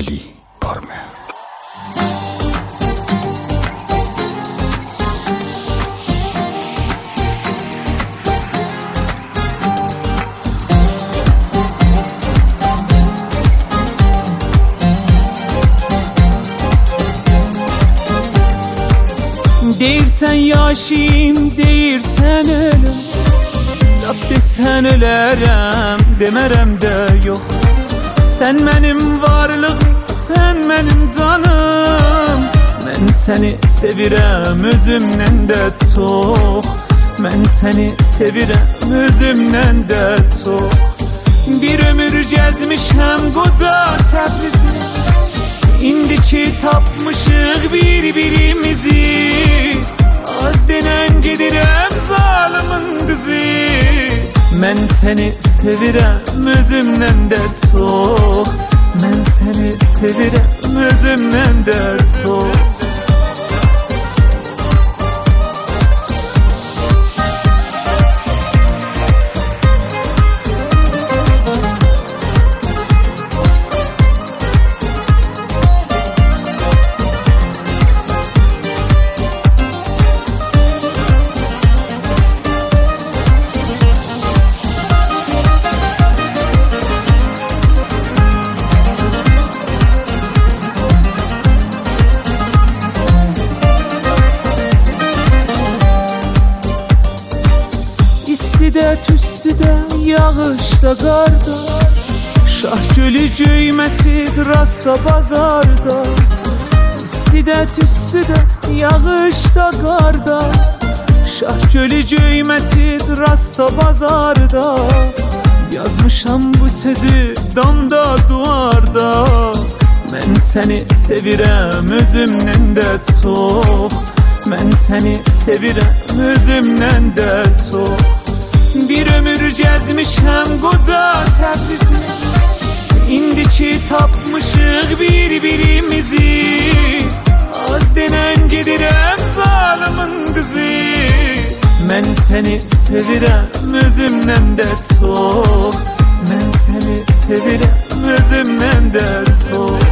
Ali Parme. Deyirsən yaşayım, deyirsən ölüm, lap desən ölərəm, demərəm də yox. Sən mənim varlığım, sən mənim canım. Mən səni sevirəm özümdən də çox. Mən səni sevirəm özümdən də çox. Bir ömür gəzmişəm qoca Təbrizi, İndi ki tapmışıq bir-birimizi. Az denən gedirəm zalımın qızı. Mən səni sevirəm özümdən də çox. Mən səni sevirəm özümdən də çox. Üstüdə, yağışda, qarda, şah gölü göymətib rasta bazarda. İstidət üstüdə, yağışda, qarda, şah gölü göymətib rasta bazarda. Yazmışam bu sözü damda, duvarda. Mən səni sevirəm özümdən də çox. Mən səni sevirəm özümdən də çox. Bir ömür gəzmişəm qoca Təbrizi, İndi ki tapmışıq bir-birimizi. Az denən gedirəm zalımın qızı. Mən səni sevirəm özümdən də çox. Mən səni sevirəm özümdən də çox.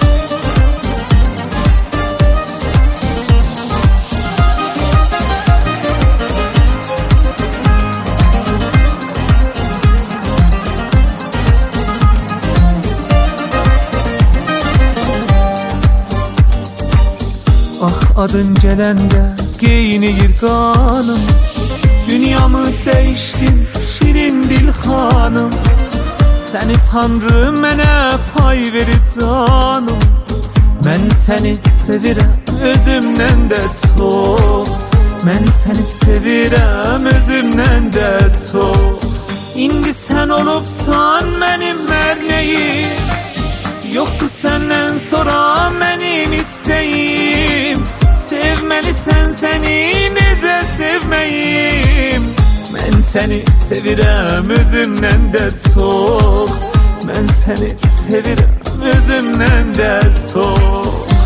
Ah adın gələndə qeyniyir qanım. Dünyamı dəyişdin şirin dil xanım. Səni Tanrı mənə pay verir canım. Mən səni sevirəm özümdən də çox. Mən səni sevirəm özümdən də çox. İndi sən olubsan mənim mərnəyim. Yoxdur səndən sonra mənim istəyim. Sevməlisən səni necə sevməyim. Mən səni sevirəm özümdən də çox. Mən səni sevirəm özümdən də çox.